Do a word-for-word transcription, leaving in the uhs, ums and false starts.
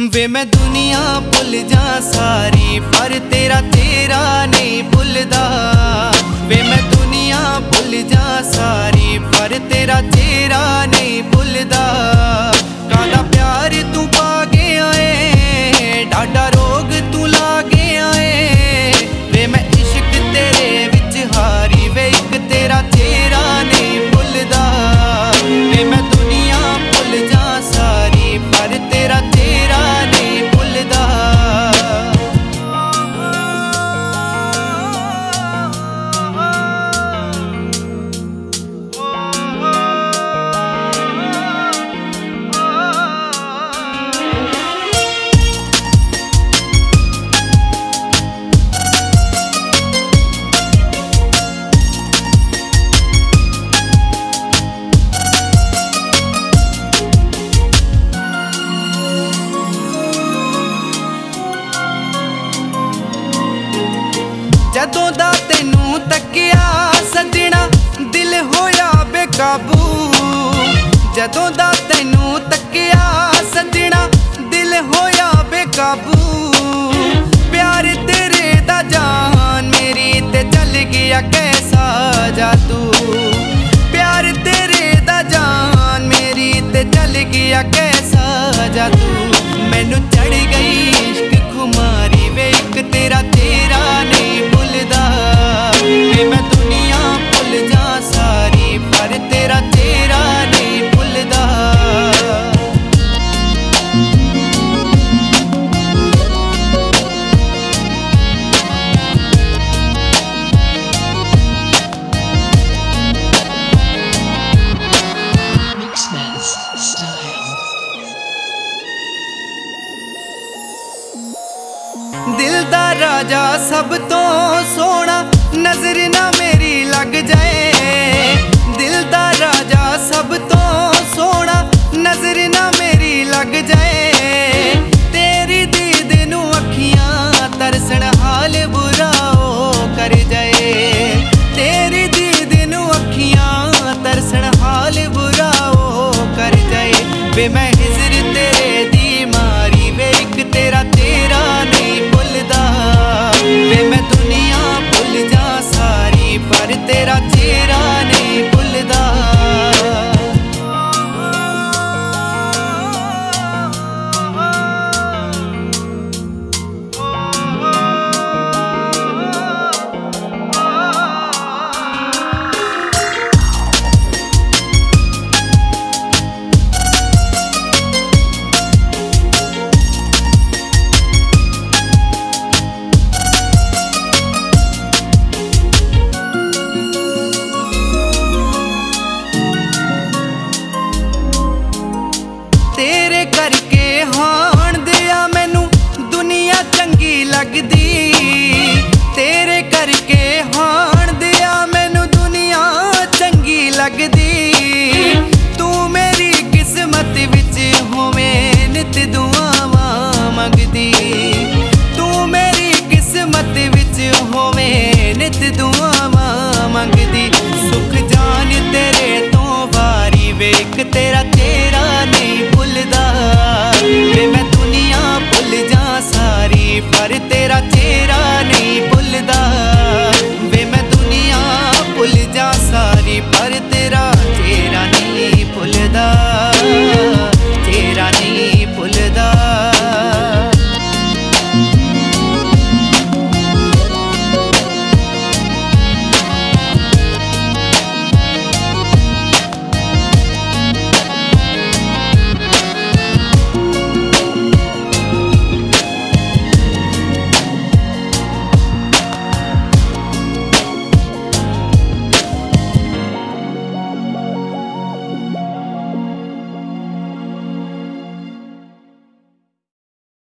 वे मैं दुनिया भुल जा सारी पर तेरा चेहरा नहीं भुलदा। वे मैं दुनिया भुल जा सारी पर तेरा चेहरा नहीं भुलदा। कादा प्यार तू पा गया है, डाडा रोग तू ला गया है। वे मैं इश्क तेरे विच हारी, वे एक तेरा चेहरा नहीं भुलदा। वे मैं दुनिया भुल जा सारी पर तेरा चेहरा नहीं भुलदा। जदों दा तैनू तकिया सजना दिल होया बेकाबू। जदों दा तैनू तकिया सजना दिल होया बेकाबू। प्यार तेरे दा जान मेरी ते चल गया कैसा जादू। प्यार तेरे दा जान मेरी ते चल गया कैसा जादू। मैनू चढ़ गई इश्क खुमारी, वे एक तेरा चेहरा नहीं भुलदा। वे मैं दुनिया भुल जा सारी पर तेरा चेहरा नहीं भुलदा। दिल दा राजा सब तो सोना नजर ना मेरी लग जाए। दिल दा राजा सब तो सोना नजर ना मेरी लग जाए। तेरी दीद नू अखियां तरसण हाल बुरा ओ कर जाए। तेरी दीद नू अखियां तरसण हाल बुरा ओ कर जाए। वे मैं हिजर तेरे दी मारी, वे एक तेरा तेरा नहीं भुलदा। वे मैं दुनिया भुल जा सारी पर तेरा चेहरा नहीं भुलदा। तेरे करके हाण दिया मैनू दुनिया चंगी लगदी। तेरे करके हाण दिया मैनू दुनिया चंगी लगदी। तू मेरी किस्मत विच होवे नित दूं